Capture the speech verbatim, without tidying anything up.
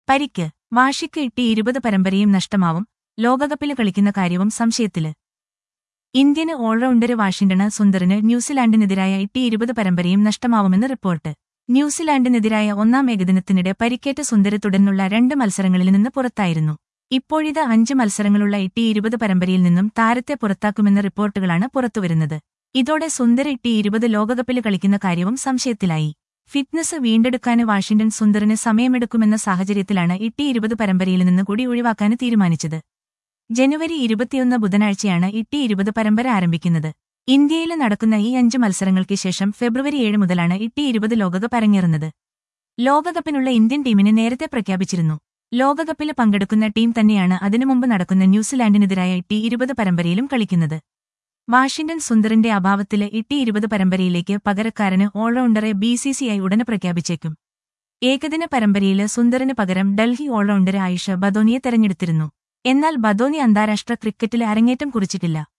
പരിക്ക് വാശിക്ക് ടി ഇരുപത് പരമ്പരയും നഷ്ടമാവും, ലോകകപ്പില് കളിക്കുന്ന കാര്യവും സംശയത്തില്. ഇന്ത്യന് ഓൾറൗണ്ടര് വാഷിംഗ്ടണ് സുന്ദറിന് ന്യൂസിലാൻഡിനെതിരായ ടി ഇരുപത് പരമ്പരയും നഷ്ടമാവുമെന്ന് റിപ്പോർട്ട്. ന്യൂസിലാൻഡിനെതിരായ ഒന്നാം ഏകദിനത്തിനിടെ പരിക്കേറ്റ സുന്ദര് തുടർന്നുള്ള രണ്ട് മത്സരങ്ങളിൽ നിന്ന് പുറത്തായിരുന്നു. ഇപ്പോഴിത് അഞ്ച് മത്സരങ്ങളുള്ള ടി ഇരുപത് പരമ്പരയിൽ നിന്നും താരത്തെ പുറത്താക്കുമെന്ന റിപ്പോർട്ടുകളാണ് പുറത്തുവരുന്നത്. ഇതോടെ സുന്ദര് ടി ഇരുപത് ലോകകപ്പില് കളിക്കുന്ന കാര്യവും സംശയത്തിലായി. ഫിറ്റ്നസ് വീണ്ടെടുക്കാന് വാഷിംഗ്ടൺ സുന്ദറിന് സമയമെടുക്കുമെന്ന സാഹചര്യത്തിലാണ് ടി ഇരുപത് പരമ്പരയിൽ നിന്ന് കൂടി ഒഴിവാക്കാന് തീരുമാനിച്ചത്. ജനുവരി ഇരുപത്തിയൊന്ന് ബുധനാഴ്ചയാണ് ടി ഇരുപത് പരമ്പര ആരംഭിക്കുന്നത്. ഇന്ത്യയില് നടക്കുന്ന ഈ അഞ്ച് മത്സരങ്ങൾക്ക് ശേഷം ഫെബ്രുവരി ഏഴ് മുതലാണ് ടി ഇരുപത് ലോകകപ്പ് അരങ്ങേറുന്നത്. ലോകകപ്പിനുള്ള ഇന്ത്യൻ ടീമിനെ നേരത്തെ പ്രഖ്യാപിച്ചിരുന്നു. ലോകകപ്പില് പങ്കെടുക്കുന്ന ടീം തന്നെയാണ് അതിനു മുമ്പ് നടക്കുന്ന ന്യൂസിലാൻഡിനെതിരായ ടി ഇരുപത് പരമ്പരയിലും കളിക്കുന്നത്. വാഷിംഗ്ടൺ സുന്ദറിന്റെ അഭാവത്തില് ടി ഇരുപത് പരമ്പരയിലേക്ക് പകരക്കാരന് ഓൾറൗണ്ടറെ ബി സി സി ഐ ഉടനെ പ്രഖ്യാപിച്ചേക്കും. ഏകദിന പരമ്പരയില് സുന്ദറിന് പകരം ഡൽഹി ഓൾറൗണ്ടര് ആയിഷ ബദോനിയെ തെരഞ്ഞെടുത്തിരുന്നു. എന്നാൽ ബദോനി അന്താരാഷ്ട്ര ക്രിക്കറ്റില് അരങ്ങേറ്റം കുറിച്ചിട്ടില്ല.